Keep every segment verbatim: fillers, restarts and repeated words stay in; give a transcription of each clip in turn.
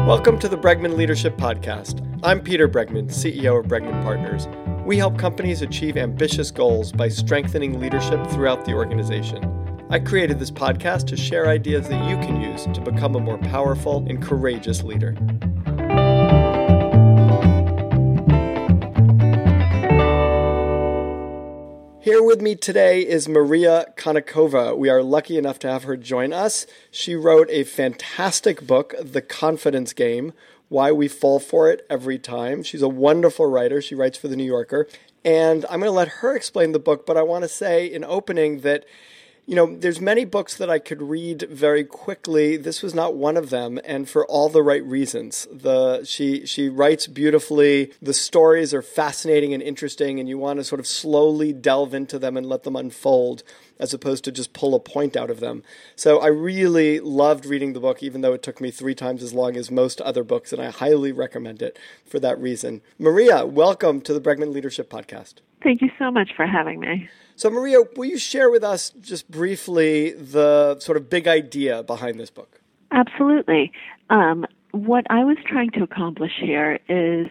Welcome to the Bregman Leadership Podcast. I'm Peter Bregman, C E O of Bregman Partners. We help companies achieve ambitious goals by strengthening leadership throughout the organization. I created this podcast to share ideas that you can use to become a more powerful and courageous leader. Here with me today is Maria Konnikova. We are lucky enough to have her join us. She wrote a fantastic book, The Confidence Game, Why We Fall For It Every Time. She's a wonderful writer. She writes for The New Yorker. And I'm going to let her explain the book, but I want to say in opening that You know, there's many books that I could read very quickly. This was not one of them, and for all the right reasons. The she she writes beautifully. The stories are fascinating and interesting, and you want to sort of slowly delve into them and let them unfold, as opposed to just pull a point out of them. So I really loved reading the book, even though it took me three times as long as most other books, and I highly recommend it for that reason. Maria, welcome to the Bregman Leadership Podcast. Thank you so much for having me. So, Maria, will you share with us just briefly the sort of big idea behind this book? Absolutely. Um, what I was trying to accomplish here is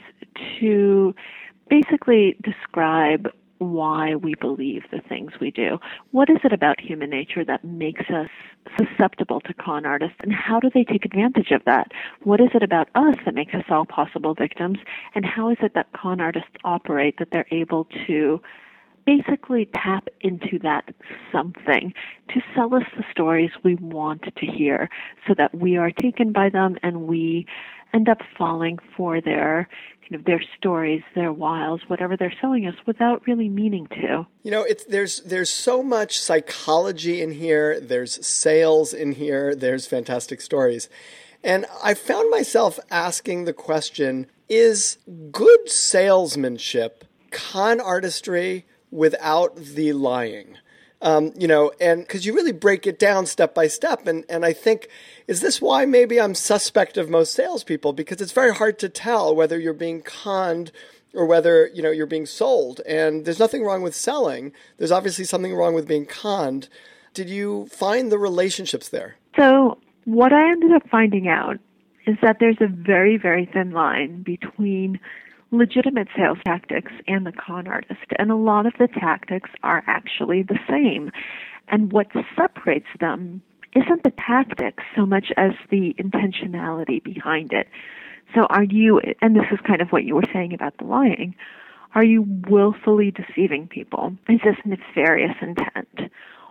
to basically describe why we believe the things we do. What is it about human nature that makes us susceptible to con artists, and how do they take advantage of that? What is it about us that makes us all possible victims, and how is it that con artists operate, that they're able to basically tap into that something to sell us the stories we want to hear so that we are taken by them and we end up falling for their kind of their stories, their wiles, whatever they're selling us without really meaning to. You know, it's there's there's so much psychology in here, there's sales in here, there's fantastic stories. And I found myself asking the question, is good salesmanship con artistry without the lying? Um, you know, and because you really break it down step by step. And, and I think, is this why maybe I'm suspect of most salespeople? Because it's very hard to tell whether you're being conned or whether, you know, you're being sold. And there's nothing wrong with selling. There's obviously something wrong with being conned. Did you find the relationships there? So what I ended up finding out is that there's a very, very thin line between legitimate sales tactics and the con artist. And a lot of the tactics are actually the same. And what separates them isn't the tactics so much as the intentionality behind it. So are you, and this is kind of what you were saying about the lying, are you willfully deceiving people? Is this nefarious intent?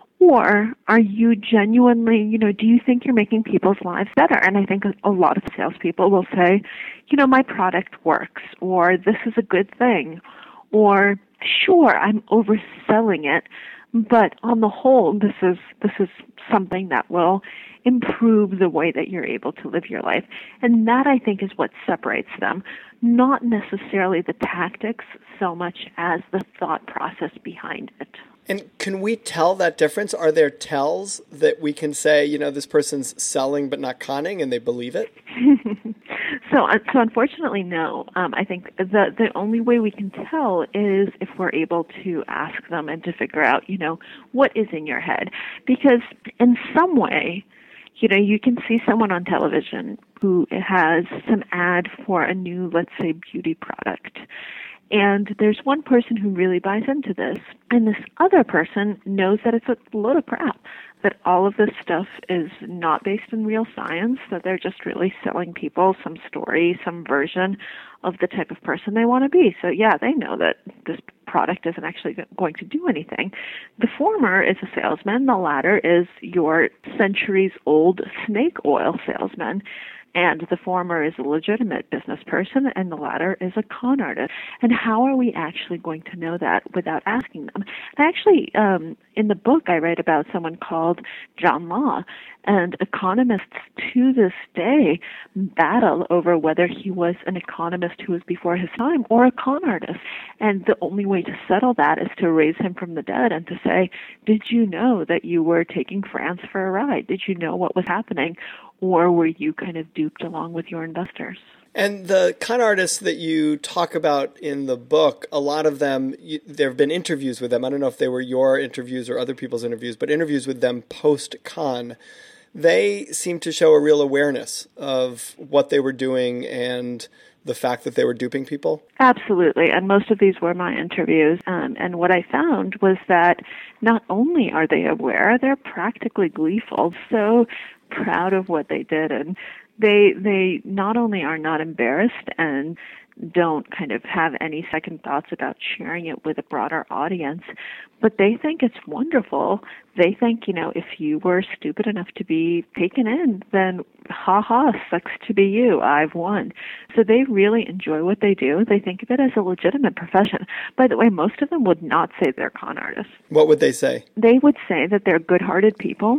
Or are you genuinely, you know, do you think you're making people's lives better? And I think a lot of salespeople will say, you know, my product works, or this is a good thing, or sure, I'm overselling it, but on the whole, this is this is something that will improve the way that you're able to live your life. And that, I think, is what separates them, not necessarily the tactics so much as the thought process behind it. And can we tell that difference? Are there tells that we can say, you know, this person's selling but not conning, and they believe it? so, so unfortunately, no. Um, I think the the only way we can tell is if we're able to ask them and to figure out, you know, what is in your head. Because in some way, you know, you can see someone on television who has some ad for a new, let's say, beauty product. And there's one person who really buys into this, and this other person knows that it's a load of crap, that all of this stuff is not based in real science, that they're just really selling people some story, some version of the type of person they want to be. So yeah, they know that this product isn't actually going to do anything. The former is a salesman, the latter is your centuries-old snake oil salesman. And the former is a legitimate business person, and the latter is a con artist. And how are we actually going to know that without asking them? And actually, um, in the book, I write about someone called John Law, and economists to this day battle over whether he was an economist who was before his time or a con artist. And the only way to settle that is to raise him from the dead and to say, did you know that you were taking France for a ride? Did you know what was happening? Or were you kind of duped along with your investors? And the con artists that you talk about in the book, a lot of them, you, there have been interviews with them. I don't know if they were your interviews or other people's interviews, but interviews with them post-con they seem to show a real awareness of what they were doing and the fact that they were duping people? Absolutely. And most of these were my interviews. Um, and what I found was that not only are they aware, they're practically gleeful, so proud of what they did. And they they not only are not embarrassed and don't kind of have any second thoughts about sharing it with a broader audience, but they think it's wonderful. They think, you know, if you were stupid enough to be taken in, then ha ha, sucks to be you, I've won. So they really enjoy what they do. They think of it as a legitimate profession. By the way, most of them would not say they're con artists. What would they say? They would say that they're good-hearted people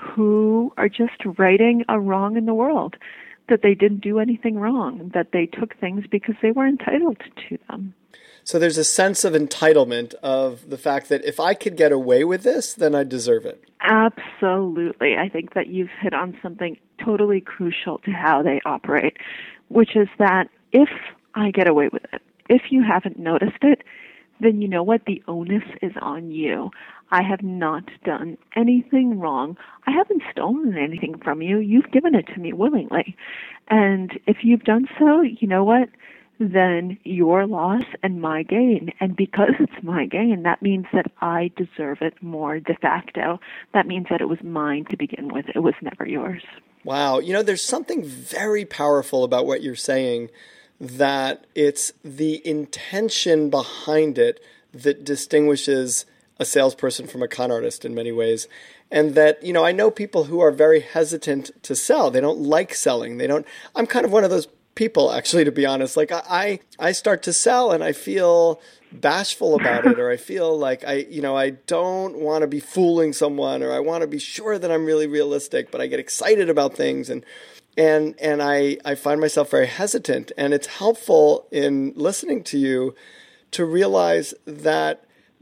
who are just righting a wrong in the world, that they didn't do anything wrong, that they took things because they were entitled to them. So there's a sense of entitlement of the fact that if I could get away with this, then I deserve it. Absolutely. I think that you've hit on something totally crucial to how they operate, which is that if I get away with it, if you haven't noticed it, then you know what? The onus is on you. I have not done anything wrong. I haven't stolen anything from you. You've given it to me willingly. And if you've done so, you know what? Then your loss and my gain. And because it's my gain, that means that I deserve it more de facto. That means that it was mine to begin with. It was never yours. Wow. You know, there's something very powerful about what you're saying, that it's the intention behind it that distinguishes a salesperson from a con artist in many ways. And that, you know, I know people who are very hesitant to sell. They don't like selling. They don't, I'm kind of one of those people, actually, to be honest. Like I, I start to sell and I feel bashful about it, or I feel like I, you know, I don't want to be fooling someone, or I want to be sure that I'm really realistic, but I get excited about things. And And and I, I find myself very hesitant. And it's helpful in listening to you to realize that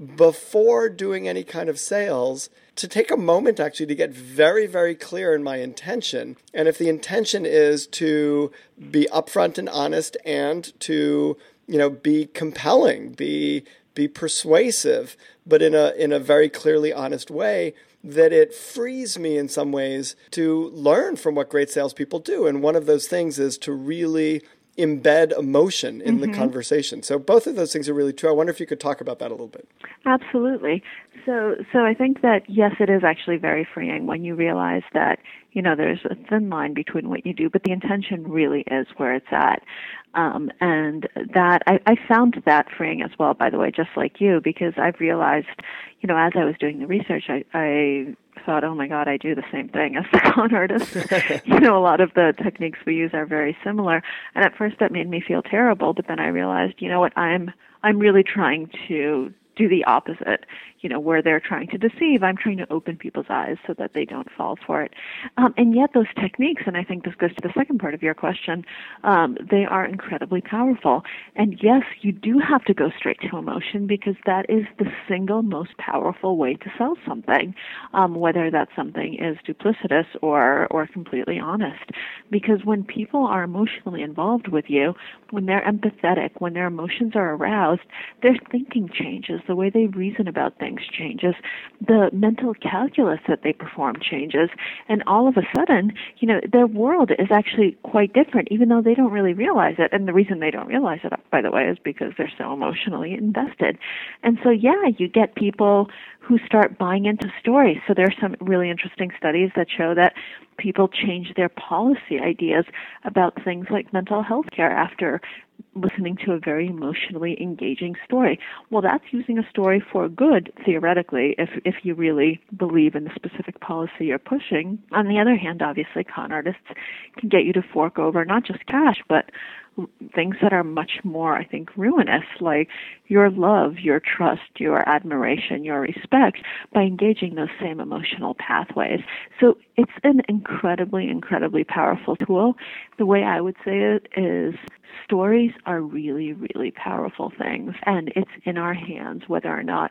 before doing any kind of sales, to take a moment actually to get very, very clear in my intention. And if the intention is to be upfront and honest and to, you know, be compelling, be be persuasive, but in a in a very clearly honest way, that it frees me in some ways to learn from what great salespeople do. And one of those things is to really embed emotion in mm-hmm. the conversation. So both of those things are really true. I wonder if you could talk about that a little bit. Absolutely. So so I think that, yes, it is actually very freeing when you realize that, you know, there's a thin line between what you do, but the intention really is where it's at. Um, and that, I, I found that freeing as well, by the way, just like you, because I've realized, you know, as I was doing the research, I, I thought, oh my God, I do the same thing as the con artist. You know, a lot of the techniques we use are very similar. And at first that made me feel terrible, but then I realized, you know what, I'm, I'm really trying to do the opposite. You know, where they're trying to deceive, I'm trying to open people's eyes so that they don't fall for it. Um, and yet those techniques, and I think this goes to the second part of your question, um, they are incredibly powerful. And yes, you do have to go straight to emotion, because that is the single most powerful way to sell something, um, whether that something is duplicitous or, or completely honest. Because when people are emotionally involved with you, when they're empathetic, when their emotions are aroused, their thinking changes, the way they reason about things changes, the mental calculus that they perform changes, and all of a sudden, you know, their world is actually quite different, even though they don't really realize it. And the reason they don't realize it, by the way, is because they're so emotionally invested. And so, yeah, you get people who start buying into stories. So there are some really interesting studies that show that people change their policy ideas about things like mental health care after listening to a very emotionally engaging story. Well, that's using a story for good, theoretically, if if you really believe in the specific policy you're pushing. On the other hand, obviously, con artists can get you to fork over not just cash, but things that are much more, I think, ruinous, like your love, your trust, your admiration, your respect, by engaging those same emotional pathways. So it's an incredibly, incredibly powerful tool. The way I would say it is, stories are really, really powerful things, and it's in our hands whether or not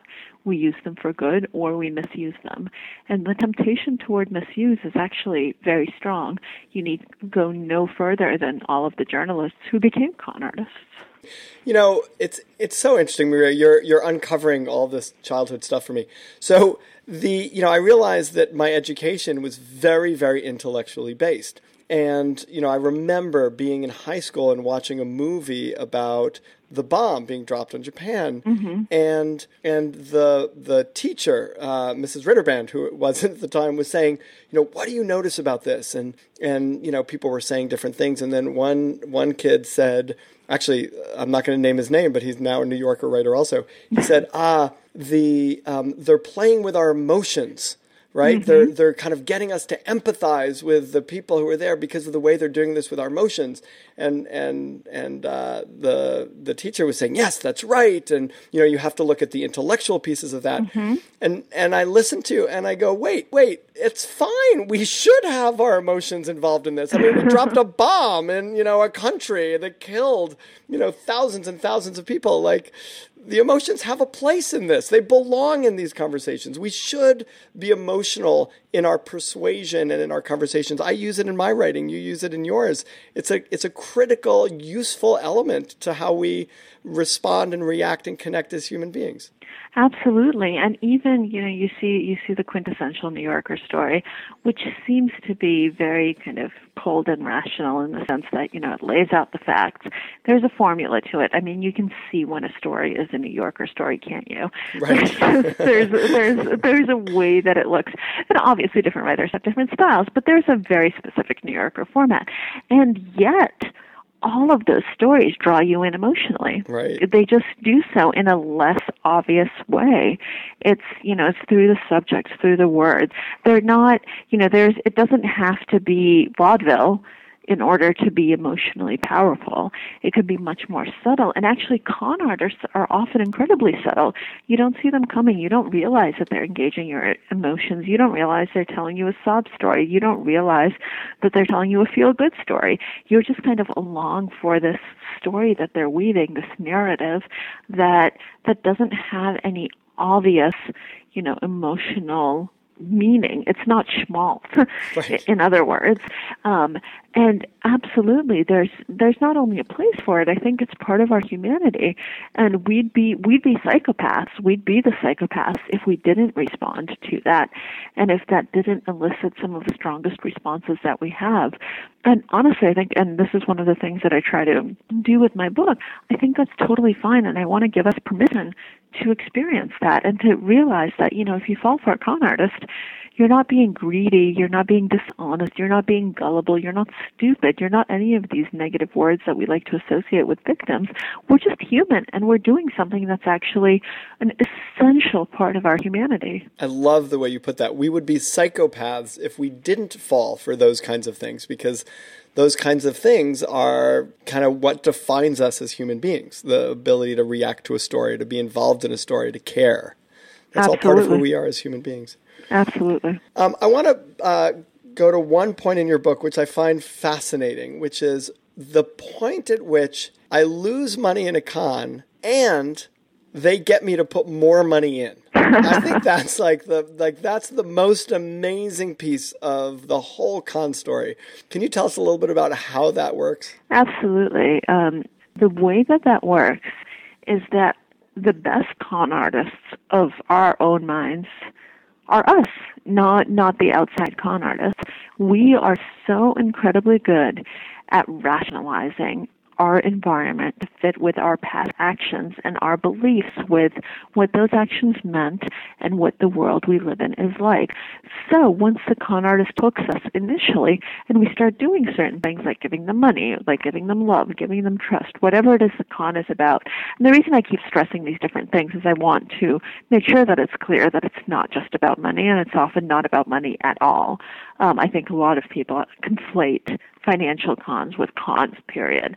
we use them for good or we misuse them. And the temptation toward misuse is actually very strong. You need to go no further than all of the journalists who became con artists. You know, it's it's so interesting, Maria. You're you're uncovering all this childhood stuff for me. So the you know, I realized that my education was very, very intellectually based. And, you know, I remember being in high school and watching a movie about the bomb being dropped on Japan. Mm-hmm. And and the the teacher, uh, Missus Ritterband, who it was at the time, was saying, you know, what do you notice about this? And, and you know, people were saying different things. And then one one kid said, actually, I'm not going to name his name, but he's now a New Yorker writer also. He said, ah, the um, they're playing with our emotions. Right? Mm-hmm. They're they're kind of getting us to empathize with the people who are there because of the way they're doing this with our emotions. And and and uh, the the teacher was saying, yes, that's right. And you know, you have to look at the intellectual pieces of that. Mm-hmm. And and I listen to and I go, wait, wait, it's fine. We should have our emotions involved in this. I mean, we dropped a bomb in, you know, a country that killed, you know, thousands and thousands of people. Like, the emotions have a place in this. They belong in these conversations. We should be emotional in our persuasion and in our conversations. I use it in my writing. You use it in yours. It's a it's a critical, useful element to how we respond and react and connect as human beings. Absolutely. And even, you know, you see you see the quintessential New Yorker story, which seems to be very kind of cold and rational in the sense that, you know, it lays out the facts. There's a formula to it. I mean, you can see when a story is a New Yorker story, can't you? Right. there's, there's, there's a way that it looks. And obviously different writers have different styles, but there's a very specific New Yorker format. And yet, all of those stories draw you in emotionally. Right. They just do so in a less obvious way. It's, you know, it's through the subjects, through the words. They're not, you know, there's, it doesn't have to be vaudeville in order to be emotionally powerful. It could be much more subtle. And actually, con artists are often incredibly subtle. You don't see them coming. You don't realize that they're engaging your emotions. You don't realize they're telling you a sob story. You don't realize that they're telling you a feel-good story. You're just kind of along for this story that they're weaving, this narrative that that doesn't have any obvious, you know, emotional meaning. It's not schmaltz, right. In other words. Um, and absolutely, there's there's not only a place for it. I think it's part of our humanity, and we'd be we'd be psychopaths. We'd be the psychopaths if we didn't respond to that, and if that didn't elicit some of the strongest responses that we have. And honestly, I think, and this is one of the things that I try to do with my book, I think that's totally fine, and I want to give us permission to experience that and to realize that, you know, if you fall for a con artist, you're not being greedy, you're not being dishonest, you're not being gullible, you're not stupid, you're not any of these negative words that we like to associate with victims. We're just human, and we're doing something that's actually an essential part of our humanity. I love the way you put that. We would be psychopaths if we didn't fall for those kinds of things, because those kinds of things are kind of what defines us as human beings, the ability to react to a story, to be involved in a story, to care. That's Absolutely. all part of who we are as human beings. Absolutely. Um, I want to uh, go to one point in your book, which I find fascinating, which is the point at which I lose money in a con and they get me to put more money in. I think that's like the like that's the most amazing piece of the whole con story. Can you tell us a little bit about how that works? Absolutely. Um, the way that that works is that the best con artists of our own minds are us, not not the outside con artists. We are so incredibly good at rationalizing our environment to fit with our past actions and our beliefs with what those actions meant and what the world we live in is like. So once the con artist hooks us initially and we start doing certain things like giving them money, like giving them love, giving them trust, whatever it is the con is about. And the reason I keep stressing these different things is I want to make sure that it's clear that it's not just about money, and it's often not about money at all. Um, I think a lot of people conflate financial cons with cons, period.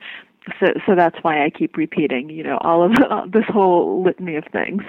So, so that's why I keep repeating, you know, all of uh, this whole litany of things.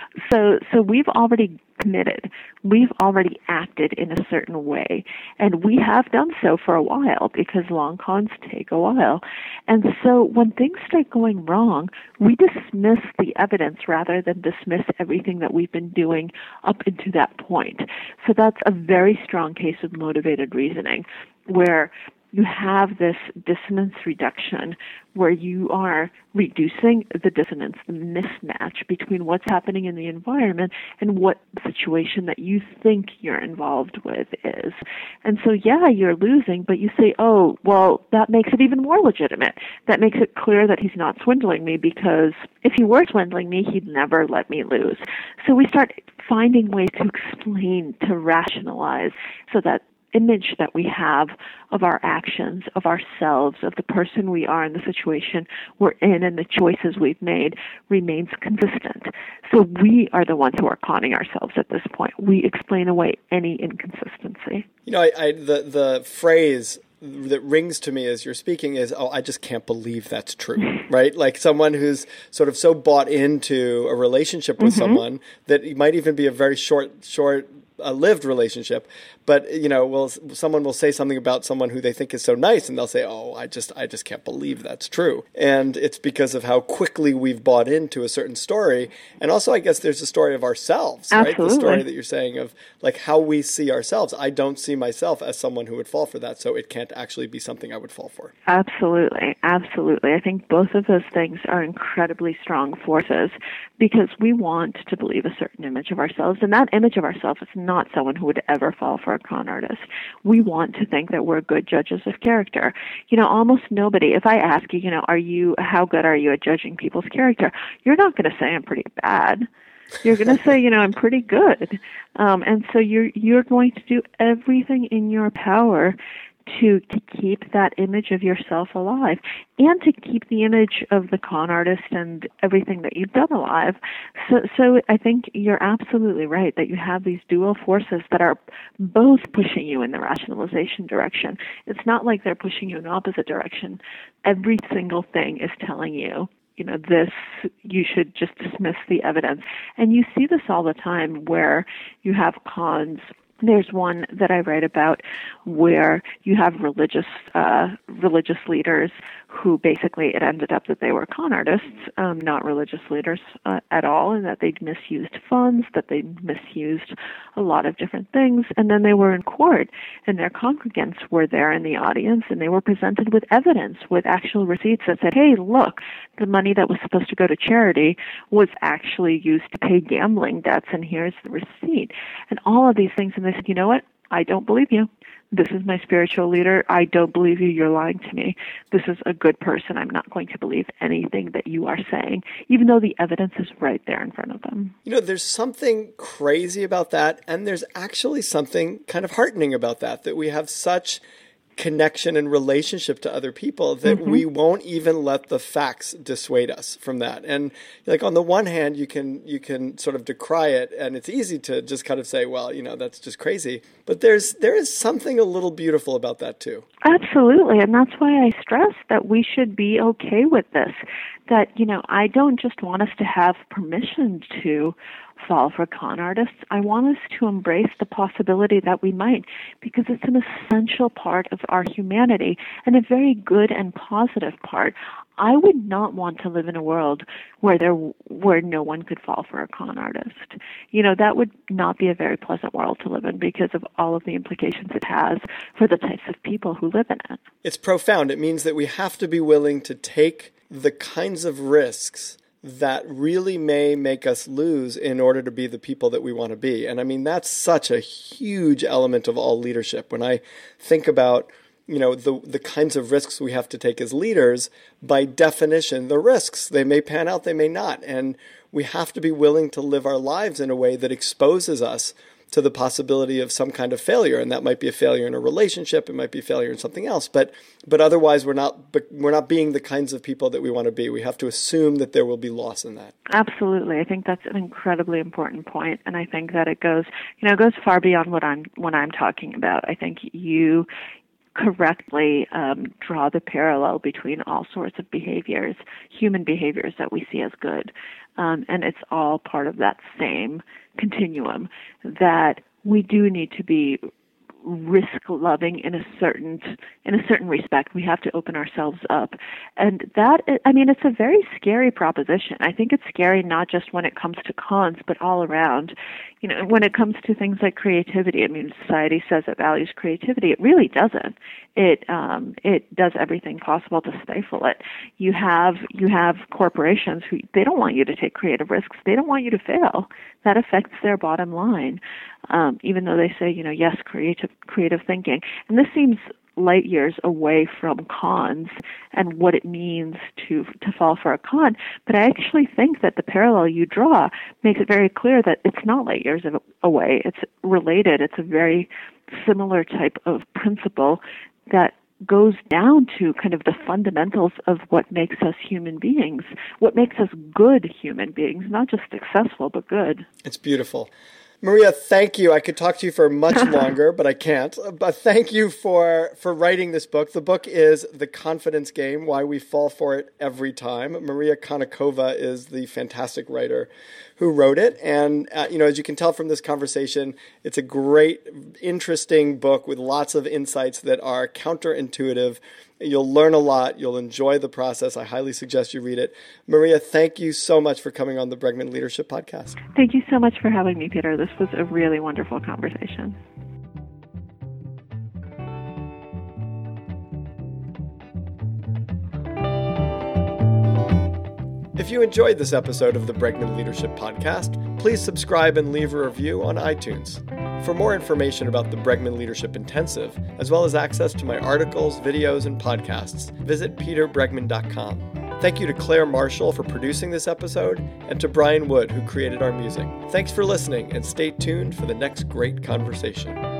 So, so we've already committed. We've already acted in a certain way, and we have done so for a while because long cons take a while. And so when things start going wrong, we dismiss the evidence rather than dismiss everything that we've been doing up into that point. So that's a very strong case of motivated reasoning, where you have this dissonance reduction where you are reducing the dissonance, the mismatch between what's happening in the environment and what the situation that you think you're involved with is. And so, yeah, you're losing, but you say, oh, well, that makes it even more legitimate. That makes it clear that he's not swindling me, because if he were swindling me, he'd never let me lose. So we start finding ways to explain, to rationalize, so that image that we have of our actions, of ourselves, of the person we are in the situation we're in and the choices we've made remains consistent. So we are the ones who are conning ourselves at this point. We explain away any inconsistency. You know, I, I, the, the phrase that rings to me as you're speaking is, oh, I just can't believe that's true, right? Like someone who's sort of so bought into a relationship with mm-hmm. someone that it might even be a very short, short, a lived relationship, but you know, will someone will say something about someone who they think is so nice, and they'll say, "Oh, I just, I just can't believe that's true." And it's because of how quickly we've bought into a certain story, and also, I guess, there's a story of ourselves, Absolutely. right? The story that you're saying of like how we see ourselves. I don't see myself as someone who would fall for that, so it can't actually be something I would fall for. Absolutely, absolutely. I think both of those things are incredibly strong forces, because we want to believe a certain image of ourselves, and that image of ourselves is not someone who would ever fall for a con artist. We want to think that we're good judges of character. You know, almost nobody, if I ask you, you know, are you, how good are you at judging people's character? You're not going to say I'm pretty bad. You're going to say, you know, I'm pretty good. Um, and so you're, you're going to do everything in your power to to keep that image of yourself alive, and to keep the image of the con artist and everything that you've done alive. So, so I think you're absolutely right that you have these dual forces that are both pushing you in the rationalization direction. It's not like they're pushing you in opposite direction. Every single thing is telling you, you know, this, you should just dismiss the evidence. And you see this all the time where you have cons. There's one that I write about where you have religious uh, religious leaders who basically, it ended up that they were con artists, um, not religious leaders uh, at all, and that they'd misused funds, that they'd misused a lot of different things. And then they were in court, and their congregants were there in the audience, and they were presented with evidence, with actual receipts that said, hey, look, the money that was supposed to go to charity was actually used to pay gambling debts, and here's the receipt. And all of these things, and they said, you know what? I don't believe you. This is my spiritual leader. I don't believe you. You're lying to me. This is a good person. I'm not going to believe anything that you are saying, even though the evidence is right there in front of them. You know, there's something crazy about that, and there's actually something kind of heartening about that, that we have such connection and relationship to other people that mm-hmm. we won't even let the facts dissuade us from that. And like on the one hand, you can you can sort of decry it, and it's easy to just kind of say, well, you know, that's just crazy. But there's there is something a little beautiful about that too. Absolutely, and that's why I stress that we should be okay with this. That, you know, I don't just want us to have permission to fall for con artists. I want us to embrace the possibility that we might, because it's an essential part of our humanity and a very good and positive part. I would not want to live in a world where there where no one could fall for a con artist. You know, that would not be a very pleasant world to live in because of all of the implications it has for the types of people who live in it. It's profound. It means that we have to be willing to take the kinds of risks that really may make us lose in order to be the people that we want to be. And I mean, that's such a huge element of all leadership. When I think about, you know, the the kinds of risks we have to take as leaders, by definition, the risks, they may pan out, they may not. And we have to be willing to live our lives in a way that exposes us to the possibility of some kind of failure. And that might be a failure in a relationship, it might be a failure in something else. But but otherwise we're not we're not being the kinds of people that we want to be. We have to assume that there will be loss in that. Absolutely. I think that's an incredibly important point, and I think that it goes, you know, it goes far beyond what I'm what I'm talking about. I think you correctly um, draw the parallel between all sorts of behaviors, human behaviors that we see as good. Um, and it's all part of that same continuum that we do need to be risk-loving in a certain in a certain respect. We have to open ourselves up. And that, I mean, it's a very scary proposition. I think it's scary not just when it comes to cons, but all around. You know, when it comes to things like creativity, I mean, society says it values creativity. It really doesn't. It um, it does everything possible to stifle it. You have you have corporations who, they don't want you to take creative risks. They don't want you to fail. That affects their bottom line, um, even though they say, you know, yes, creative creative thinking. And this seems light years away from cons and what it means to to fall for a con. But I actually think that the parallel you draw makes it very clear that it's not light years away. It's related. It's a very similar type of principle that goes down to kind of the fundamentals of what makes us human beings, what makes us good human beings, not just successful, but good. It's beautiful. Maria, thank you. I could talk to you for much longer, but I can't. But thank you for, for writing this book. The book is The Confidence Game, Why We Fall for It Every Time. Maria Konnikova is the fantastic writer who wrote it. And, uh, you know, as you can tell from this conversation, it's a great, interesting book with lots of insights that are counterintuitive. You'll learn a lot. You'll enjoy the process. I highly suggest you read it. Maria, thank you so much for coming on the Bregman Leadership Podcast. Thank you so much for having me, Peter. This was a really wonderful conversation. If you enjoyed this episode of the Bregman Leadership Podcast, please subscribe and leave a review on iTunes. For more information about the Bregman Leadership Intensive, as well as access to my articles, videos, and podcasts, visit peter bregman dot com. Thank you to Claire Marshall for producing this episode, and to Brian Wood, who created our music. Thanks for listening, and stay tuned for the next great conversation.